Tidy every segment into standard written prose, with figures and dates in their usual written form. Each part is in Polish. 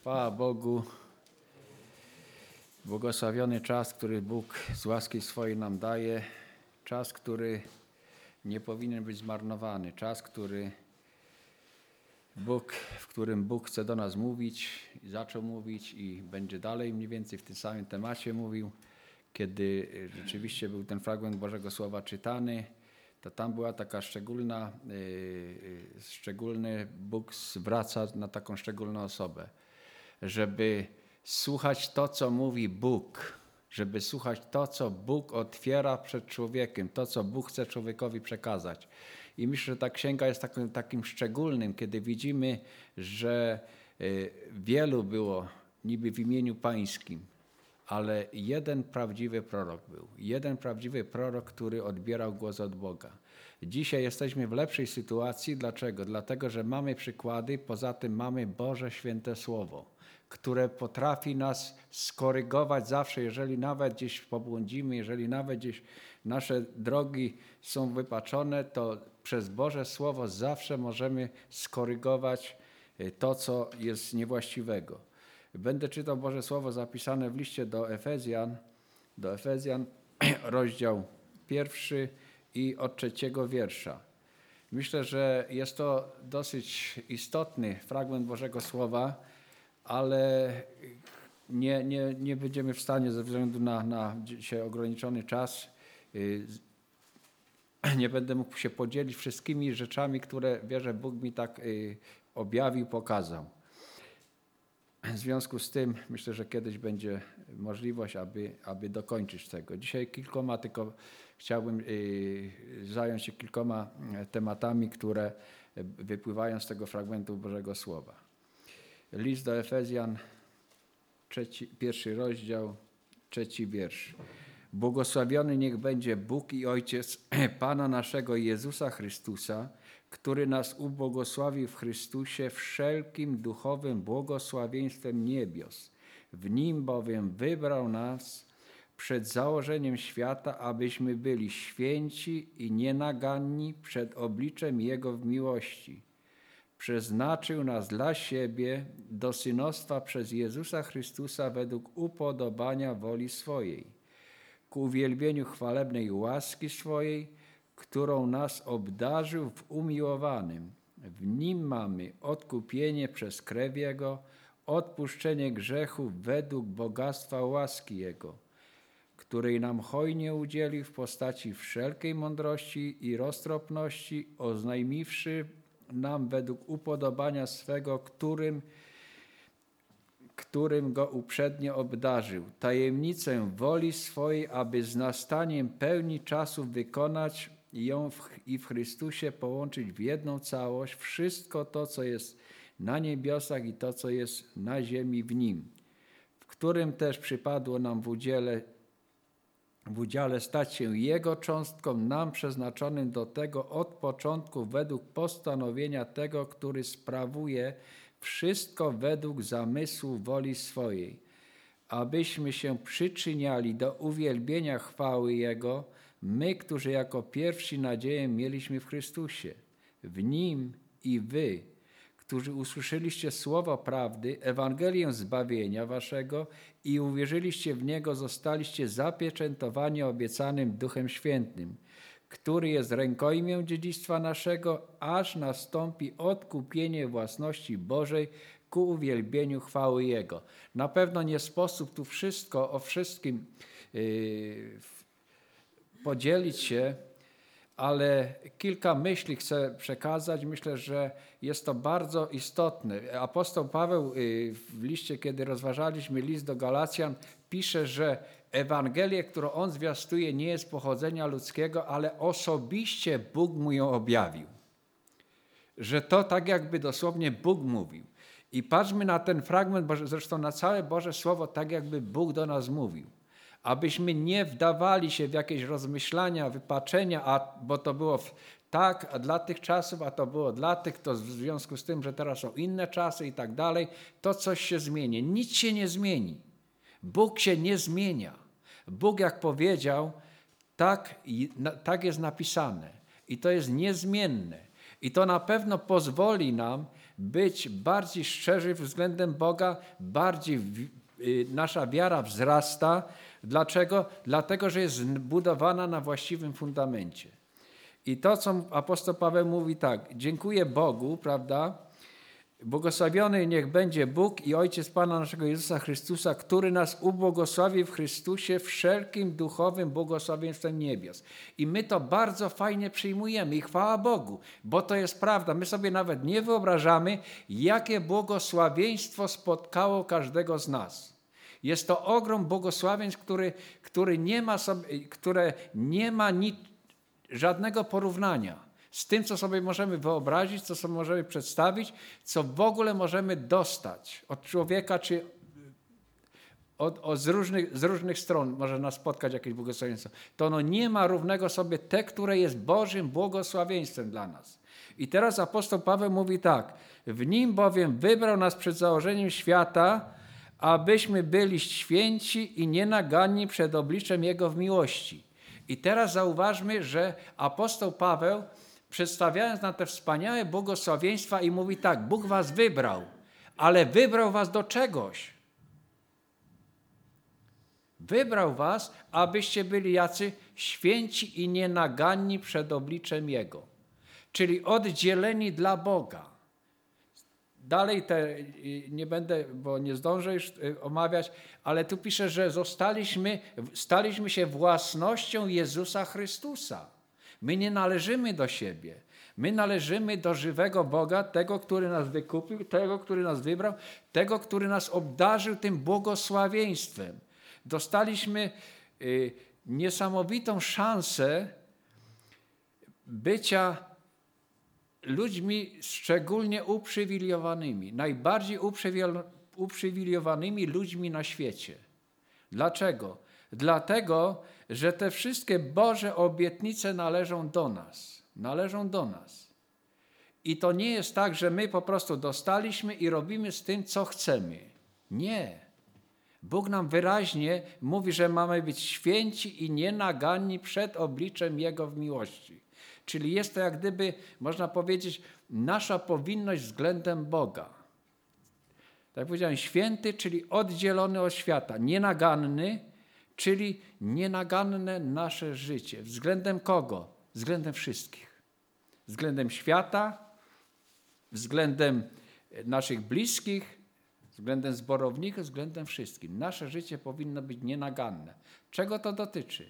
Chwała Bogu. Błogosławiony czas, który Bóg z łaski swojej nam daje. Czas, który nie powinien być zmarnowany. Czas, w którym Bóg chce do nas mówić i zaczął mówić i będzie dalej mniej więcej w tym samym temacie mówił. Kiedy rzeczywiście był ten fragment Bożego Słowa czytany, to tam była taka szczególny Bóg zwraca na taką szczególną osobę, żeby słuchać to, co mówi Bóg, żeby słuchać to, co Bóg otwiera przed człowiekiem, to, co Bóg chce człowiekowi przekazać. I myślę, że ta księga jest takim szczególnym, kiedy widzimy, że wielu było niby w imieniu pańskim, ale jeden prawdziwy prorok był. Jeden prawdziwy prorok, który odbierał głos od Boga. Dzisiaj jesteśmy w lepszej sytuacji. Dlaczego? Dlatego, że mamy przykłady, poza tym mamy Boże Święte Słowo, które potrafi nas skorygować zawsze, jeżeli nawet gdzieś pobłądzimy, jeżeli nawet gdzieś nasze drogi są wypaczone, to przez Boże Słowo zawsze możemy skorygować to, co jest niewłaściwego. Będę czytał Boże Słowo zapisane w liście do Efezjan, rozdział 1 i od 3 wiersza. Myślę, że jest to dosyć istotny fragment Bożego Słowa, ale nie będziemy w stanie ze względu na dzisiaj ograniczony czas, nie będę mógł się podzielić wszystkimi rzeczami, które wierzę Bóg mi tak objawił, pokazał. W związku z tym myślę, że kiedyś będzie możliwość, aby dokończyć tego. Dzisiaj tylko chciałbym zająć się kilkoma tematami, które wypływają z tego fragmentu Bożego Słowa. List do Efezjan, 1 rozdział, 3 wiersz. Błogosławiony niech będzie Bóg i Ojciec Pana naszego Jezusa Chrystusa, który nas ubłogosławił w Chrystusie wszelkim duchowym błogosławieństwem niebios. W Nim bowiem wybrał nas przed założeniem świata, abyśmy byli święci i nienaganni przed obliczem Jego w miłości. Przeznaczył nas dla siebie do synostwa przez Jezusa Chrystusa według upodobania woli swojej, ku uwielbieniu chwalebnej łaski swojej, którą nas obdarzył w umiłowanym. W Nim mamy odkupienie przez krew Jego, odpuszczenie grzechów według bogactwa łaski Jego, której nam hojnie udzielił w postaci wszelkiej mądrości i roztropności, oznajmiwszy nam według upodobania swego, którym go uprzednio obdarzył, tajemnicę woli swojej, aby z nastaniem pełni czasów wykonać ją i w Chrystusie połączyć w jedną całość wszystko to, co jest na niebiosach i to, co jest na ziemi w Nim, w którym też przypadło nam w udziale stać się Jego cząstką, nam przeznaczonym do tego od początku według postanowienia tego, który sprawuje wszystko według zamysłu woli swojej, abyśmy się przyczyniali do uwielbienia chwały Jego, my, którzy jako pierwsi nadzieję mieliśmy w Chrystusie. W Nim i wy, którzy usłyszeliście słowo prawdy, Ewangelię zbawienia waszego i uwierzyliście w Niego, zostaliście zapieczętowani obiecanym Duchem Świętym, który jest rękojmią dziedzictwa naszego, aż nastąpi odkupienie własności Bożej ku uwielbieniu chwały Jego. Na pewno nie sposób tu o wszystkim podzielić się, ale kilka myśli chcę przekazać. Myślę, że jest to bardzo istotne. Apostoł Paweł w liście, kiedy rozważaliśmy list do Galacjan, pisze, że Ewangelię, którą on zwiastuje, nie jest pochodzenia ludzkiego, ale osobiście Bóg mu ją objawił. Że to tak jakby dosłownie Bóg mówił. I patrzmy na ten fragment, zresztą na całe Boże Słowo, tak jakby Bóg do nas mówił. Abyśmy nie wdawali się w jakieś rozmyślania, wypaczenia, bo to było tak, a dla tych czasów, a to było dla tych, to w związku z tym, że teraz są inne czasy i tak dalej, to coś się zmieni. Nic się nie zmieni. Bóg się nie zmienia. Bóg, jak powiedział, tak jest napisane. I to jest niezmienne. I to na pewno pozwoli nam być bardziej szczerzy względem Boga, bardziej nasza wiara wzrasta. Dlaczego? Dlatego, że jest budowana na właściwym fundamencie. I to, co apostoł Paweł mówi tak, dziękuję Bogu, prawda? Błogosławiony niech będzie Bóg i Ojciec Pana naszego Jezusa Chrystusa, który nas ubłogosławił w Chrystusie wszelkim duchowym błogosławieństwem niebios. I my to bardzo fajnie przyjmujemy i chwała Bogu, bo to jest prawda. My sobie nawet nie wyobrażamy, jakie błogosławieństwo spotkało każdego z nas. Jest to ogrom błogosławieństw, które nie ma żadnego porównania z tym, co sobie możemy wyobrazić, co sobie możemy przedstawić, co w ogóle możemy dostać od człowieka, czy z różnych stron może nas spotkać jakieś błogosławieństwo. To ono nie ma równego sobie te, które jest Bożym błogosławieństwem dla nas. I teraz apostoł Paweł mówi tak, w nim bowiem wybrał nas przed założeniem świata, abyśmy byli święci i nienaganni przed obliczem Jego w miłości. I teraz zauważmy, że apostoł Paweł, przedstawiając nam te wspaniałe błogosławieństwa i mówi tak, Bóg was wybrał, ale wybrał was do czegoś. Wybrał was, abyście byli jacy święci i nienaganni przed obliczem Jego. Czyli oddzieleni dla Boga. Dalej nie będę, bo nie zdążę już omawiać, ale tu pisze, że staliśmy się własnością Jezusa Chrystusa. My nie należymy do siebie. My należymy do żywego Boga, tego, który nas wykupił, tego, który nas wybrał, tego, który nas obdarzył tym błogosławieństwem. Dostaliśmy niesamowitą szansę bycia ludźmi szczególnie uprzywilejowanymi, najbardziej uprzywilejowanymi ludźmi na świecie. Dlaczego? Dlatego, że te wszystkie Boże obietnice należą do nas. Należą do nas. I to nie jest tak, że my po prostu dostaliśmy i robimy z tym, co chcemy. Nie. Bóg nam wyraźnie mówi, że mamy być święci i nienaganni przed obliczem Jego w miłości. Czyli jest to jak gdyby, można powiedzieć, nasza powinność względem Boga. Tak jak powiedziałem, święty, czyli oddzielony od świata. Nienaganny, czyli nienaganne nasze życie. Względem kogo? Względem wszystkich. Względem świata, względem naszych bliskich, względem zborowników, względem wszystkim. Nasze życie powinno być nienaganne. Czego to dotyczy?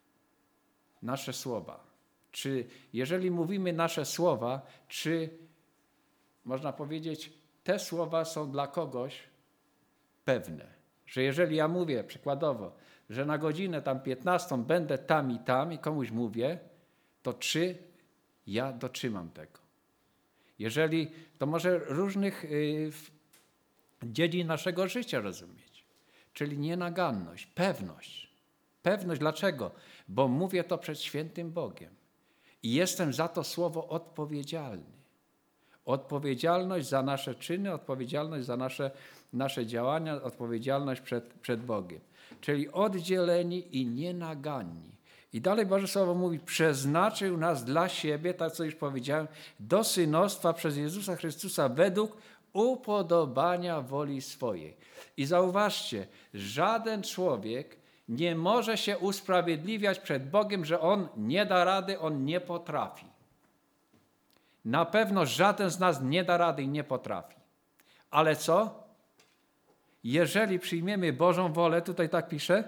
Nasze słowa. Czy jeżeli mówimy nasze słowa, czy można powiedzieć, te słowa są dla kogoś pewne? Że jeżeli ja mówię przykładowo, że na godzinę tam 15 będę tam i komuś mówię, to czy ja dotrzymam tego? Jeżeli to może różnych dziedzin naszego życia rozumieć, czyli nienaganność, pewność. Pewność dlaczego? Bo mówię to przed świętym Bogiem. I jestem za to słowo odpowiedzialny. Odpowiedzialność za nasze czyny, odpowiedzialność za nasze działania, odpowiedzialność przed Bogiem. Czyli oddzieleni i nienaganni. I dalej Boże Słowo mówi, przeznaczył nas dla siebie, tak co już powiedziałem, do synostwa przez Jezusa Chrystusa według upodobania woli swojej. I zauważcie, żaden człowiek nie może się usprawiedliwiać przed Bogiem, że on nie da rady, on nie potrafi. Na pewno żaden z nas nie da rady i nie potrafi. Ale co? Jeżeli przyjmiemy Bożą wolę, tutaj tak pisze,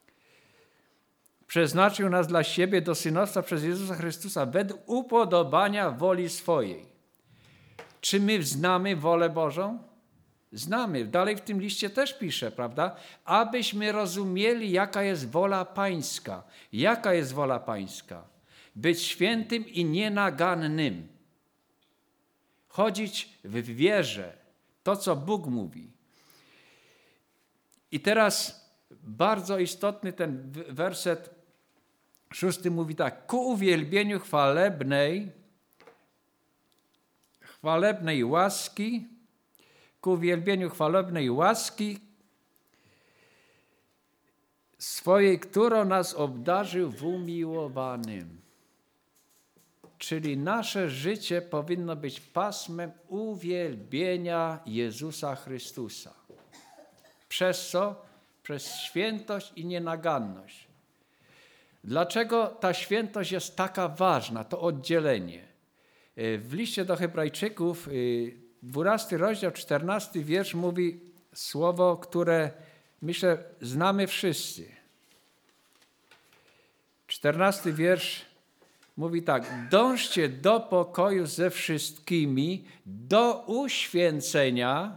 przeznaczył nas dla siebie do synostwa przez Jezusa Chrystusa według upodobania woli swojej. Czy my znamy wolę Bożą? Znamy. Dalej w tym liście też pisze, prawda? Abyśmy rozumieli, jaka jest wola Pańska. Jaka jest wola Pańska? Być świętym i nienagannym. Chodzić w wierze. To, co Bóg mówi. I teraz bardzo istotny ten werset 6 mówi tak. Ku uwielbieniu chwalebnej łaski, ku uwielbieniu chwalebnej łaski swojej, którą nas obdarzył w umiłowanym. czyli nasze życie powinno być pasmem uwielbienia Jezusa Chrystusa. Przez co? Przez świętość i nienaganność. Dlaczego ta świętość jest taka ważna, to oddzielenie? W liście do Hebrajczyków, 12 rozdział, 14 wiersz mówi słowo, które myślę znamy wszyscy. 14 wiersz mówi tak: dążcie do pokoju ze wszystkimi, do uświęcenia,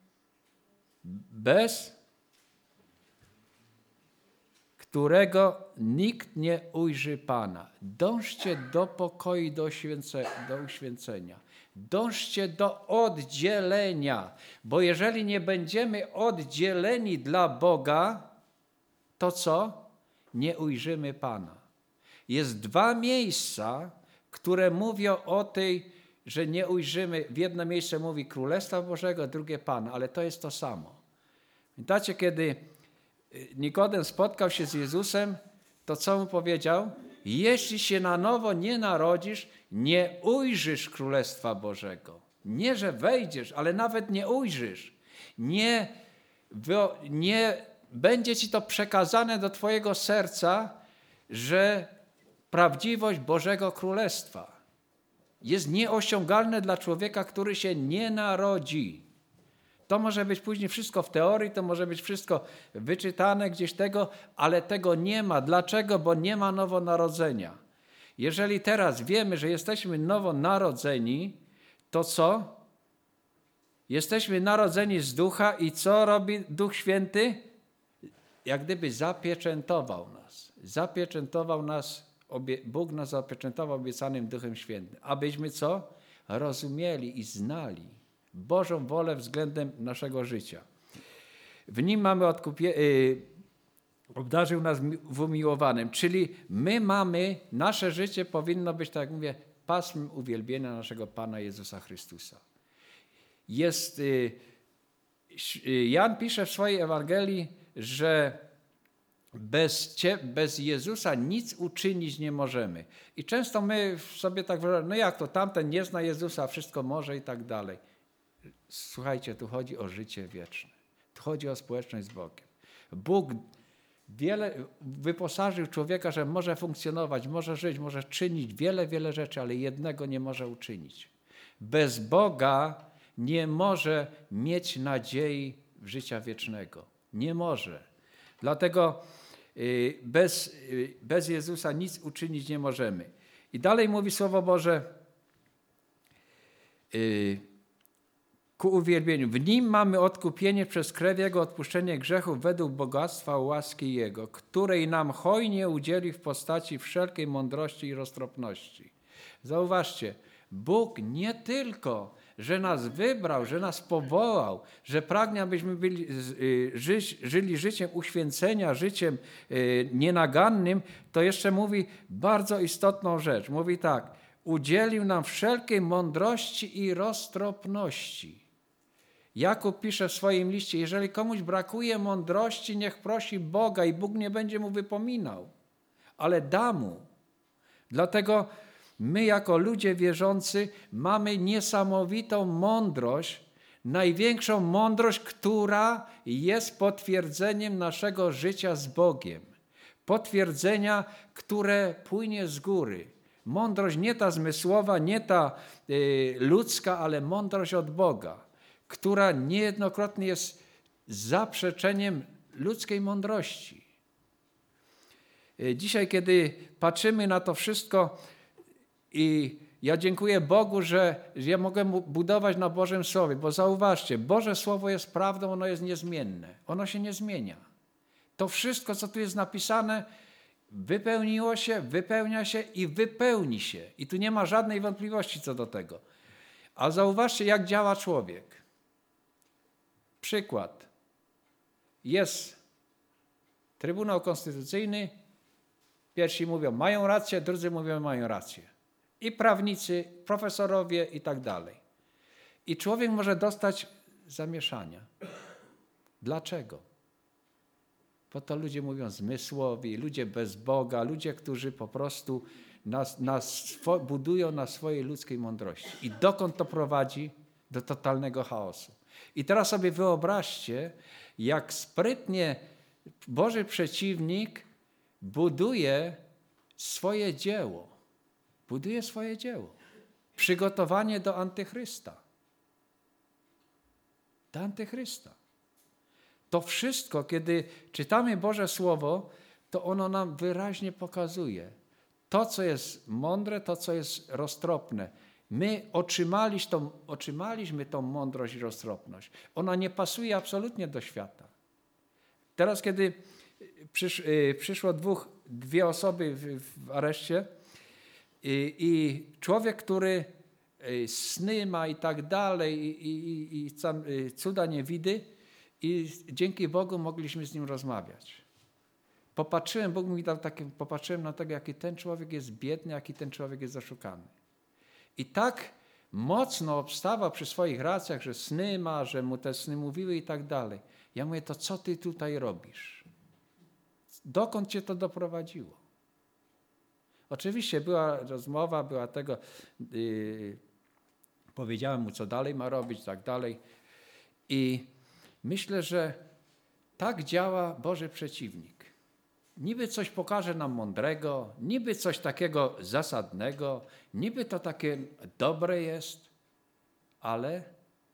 bez którego nikt nie ujrzy Pana. Dążcie do pokoju, do uświęcenia. Dążcie do oddzielenia, bo jeżeli nie będziemy oddzieleni dla Boga, to co? Nie ujrzymy Pana. Jest 2 miejsca, które mówią o tej, że nie ujrzymy. W jedno miejsce mówi Królestwa Bożego, drugie Pana, ale to jest to samo. Pamiętacie, kiedy Nikodem spotkał się z Jezusem, to co mu powiedział? Jeśli się na nowo nie narodzisz, nie ujrzysz Królestwa Bożego. Nie, że wejdziesz, ale nawet nie ujrzysz. Nie będzie ci to przekazane do twojego serca, że prawdziwość Bożego Królestwa jest nieosiągalne dla człowieka, który się nie narodzi. To może być później wszystko w teorii, to może być wszystko wyczytane gdzieś tego, ale tego nie ma. Dlaczego? Bo nie ma nowonarodzenia. Jeżeli teraz wiemy, że jesteśmy nowonarodzeni, to co? Jesteśmy narodzeni z Ducha i co robi Duch Święty? Jak gdyby zapieczętował nas. Bóg nas zapieczętował obiecanym Duchem Świętym. Abyśmy co? Rozumieli i znali Bożą wolę względem naszego życia. W Nim mamy obdarzył nas w umiłowanym, czyli nasze życie powinno być, tak jak mówię, pasmem uwielbienia naszego Pana Jezusa Chrystusa. Jan pisze w swojej Ewangelii, że bez Jezusa nic uczynić nie możemy. I często my sobie tak wyobrażamy, no jak to, tamten nie zna Jezusa, wszystko może i tak dalej. Słuchajcie, tu chodzi o życie wieczne. Tu chodzi o społeczność z Bogiem. Bóg wyposażył człowieka, że może funkcjonować, może żyć, może czynić wiele rzeczy, ale jednego nie może uczynić. Bez Boga nie może mieć nadziei w życia wiecznego. Nie może. Dlatego bez Jezusa nic uczynić nie możemy. I dalej mówi Słowo Boże ku uwielbieniu. W Nim mamy odkupienie przez krew Jego, odpuszczenie grzechów według bogactwa łaski Jego, której nam hojnie udzieli w postaci wszelkiej mądrości i roztropności. Zauważcie, Bóg nie tylko, że nas wybrał, że nas powołał, że pragnie, abyśmy żyli życiem uświęcenia, życiem nienagannym, to jeszcze mówi bardzo istotną rzecz. Mówi tak: udzielił nam wszelkiej mądrości i roztropności. Jakub pisze w swoim liście: jeżeli komuś brakuje mądrości, niech prosi Boga i Bóg nie będzie mu wypominał, ale da mu. Dlatego my jako ludzie wierzący mamy niesamowitą mądrość, największą mądrość, która jest potwierdzeniem naszego życia z Bogiem. Potwierdzenia, które płynie z góry. Mądrość nie ta zmysłowa, nie ta ludzka, ale mądrość od Boga, która niejednokrotnie jest zaprzeczeniem ludzkiej mądrości. Dzisiaj, kiedy patrzymy na to wszystko, i ja dziękuję Bogu, że ja mogę budować na Bożym Słowie, bo zauważcie, Boże Słowo jest prawdą, ono jest niezmienne, ono się nie zmienia. To wszystko, co tu jest napisane, wypełniło się, wypełnia się i wypełni się. I tu nie ma żadnej wątpliwości co do tego. A zauważcie, jak działa człowiek. Przykład. Jest Trybunał Konstytucyjny, pierwsi mówią mają rację, drudzy mówią mają rację. I prawnicy, profesorowie i tak dalej. I człowiek może dostać zamieszania. Dlaczego? Bo to ludzie mówią zmysłowi, ludzie bez Boga, ludzie, którzy po prostu budują na swojej ludzkiej mądrości. I dokąd to prowadzi? Do totalnego chaosu. I teraz sobie wyobraźcie, jak sprytnie Boży przeciwnik buduje swoje dzieło. Buduje swoje dzieło. Przygotowanie do antychrysta. Do antychrysta. To wszystko, kiedy czytamy Boże Słowo, to ono nam wyraźnie pokazuje to, co jest mądre, to, co jest roztropne. My otrzymaliśmy tą mądrość i roztropność. Ona nie pasuje absolutnie do świata. Teraz, kiedy przyszło dwie osoby w areszcie i człowiek, który sny ma i tak dalej i cuda niewidy i dzięki Bogu mogliśmy z nim rozmawiać. Bóg mi dał takie, popatrzyłem na tego, jaki ten człowiek jest biedny, jaki ten człowiek jest oszukany. I tak mocno obstawał przy swoich racjach, że sny ma, że mu te sny mówiły i tak dalej. Ja mówię, to co ty tutaj robisz? Dokąd cię to doprowadziło? Oczywiście była rozmowa, była tego, powiedziałem mu, co dalej ma robić i tak dalej. I myślę, że tak działa Boży przeciwnik. Niby coś pokaże nam mądrego, niby coś takiego zasadnego, niby to takie dobre jest, ale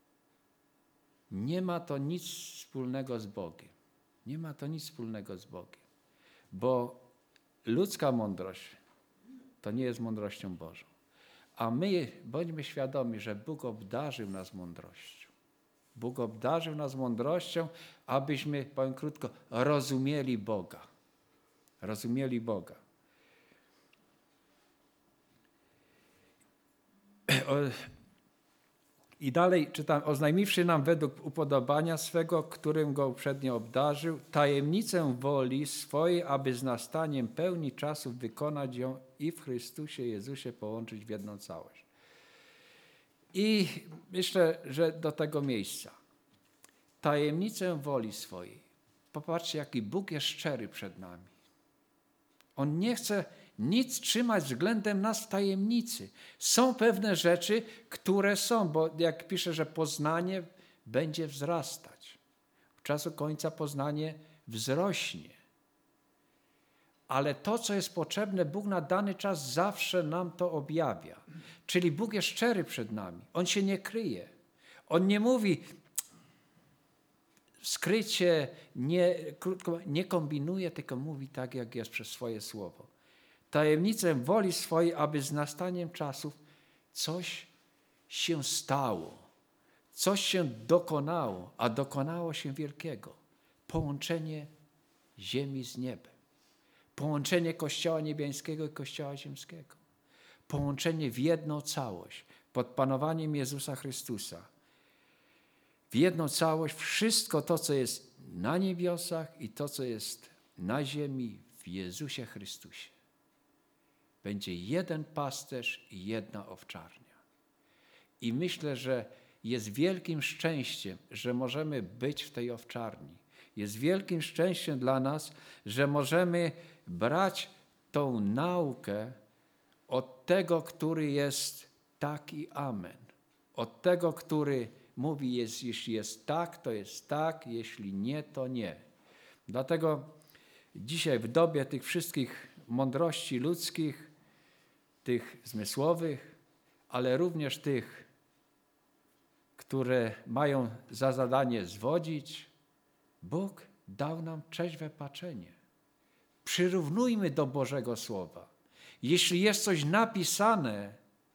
nie ma to nic wspólnego z Bogiem. Nie ma to nic wspólnego z Bogiem, bo ludzka mądrość to nie jest mądrością Bożą. A my bądźmy świadomi, że Bóg obdarzył nas mądrością. Bóg obdarzył nas mądrością, abyśmy, powiem krótko, rozumieli Boga. Rozumieli Boga. I dalej czytam, oznajmiwszy nam według upodobania swego, którym go uprzednio obdarzył, tajemnicę woli swojej, aby z nastaniem pełni czasów wykonać ją i w Chrystusie Jezusie połączyć w jedną całość. I myślę, że do tego miejsca. Tajemnicę woli swojej. Popatrzcie, jaki Bóg jest szczery przed nami. On nie chce nic trzymać względem nas w tajemnicy. Są pewne rzeczy, które są, bo jak pisze, że poznanie będzie wzrastać. W czasu końca poznanie wzrośnie. Ale to, co jest potrzebne, Bóg na dany czas zawsze nam to objawia. Czyli Bóg jest szczery przed nami. On się nie kryje. On nie mówi skrycie, nie kombinuje, tylko mówi tak, jak jest przez swoje słowo. Tajemnicę woli swojej, aby z nastaniem czasów coś się stało, coś się dokonało, a dokonało się wielkiego. Połączenie ziemi z niebem. Połączenie Kościoła Niebiańskiego i Kościoła Ziemskiego. Połączenie w jedną całość, pod panowaniem Jezusa Chrystusa. W jedną całość wszystko to, co jest na niebiosach i to, co jest na ziemi w Jezusie Chrystusie. Będzie jeden pasterz i jedna owczarnia. I myślę, że jest wielkim szczęściem, że możemy być w tej owczarni. Jest wielkim szczęściem dla nas, że możemy brać tą naukę od tego, który jest tak i amen. Od tego, który mówi, jeśli jest tak, to jest tak, jeśli nie, to nie. Dlatego dzisiaj w dobie tych wszystkich mądrości ludzkich, tych zmysłowych, ale również tych, które mają za zadanie zwodzić, Bóg dał nam trzeźwe patrzenie. Przyrównujmy do Bożego Słowa. Jeśli jest coś napisane,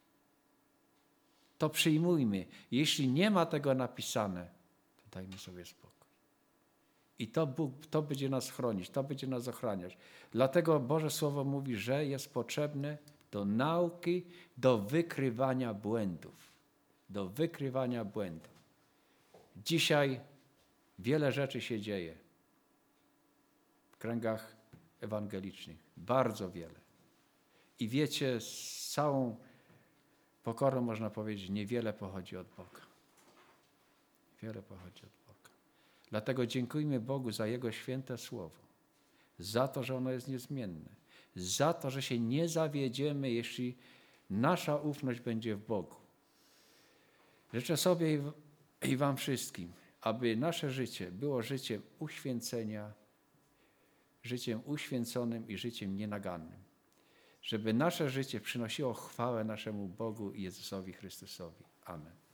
to przyjmujmy. Jeśli nie ma tego napisane, to dajmy sobie spokój. I to Bóg, to będzie nas chronić, to będzie nas ochraniać. Dlatego Boże Słowo mówi, że jest potrzebne do nauki, do wykrywania błędów. Do wykrywania błędów. Dzisiaj wiele rzeczy się dzieje w kręgach ewangelicznych. Bardzo wiele. I wiecie, z całą pokorą można powiedzieć, niewiele pochodzi od Boga. Wiele pochodzi od Boga. Dlatego dziękujmy Bogu za Jego święte Słowo. Za to, że ono jest niezmienne. za to, że się nie zawiedziemy, jeśli nasza ufność będzie w Bogu. Życzę sobie i wam wszystkim, aby nasze życie było życiem uświęcenia, życiem uświęconym i życiem nienagannym. Żeby nasze życie przynosiło chwałę naszemu Bogu i Jezusowi Chrystusowi. Amen.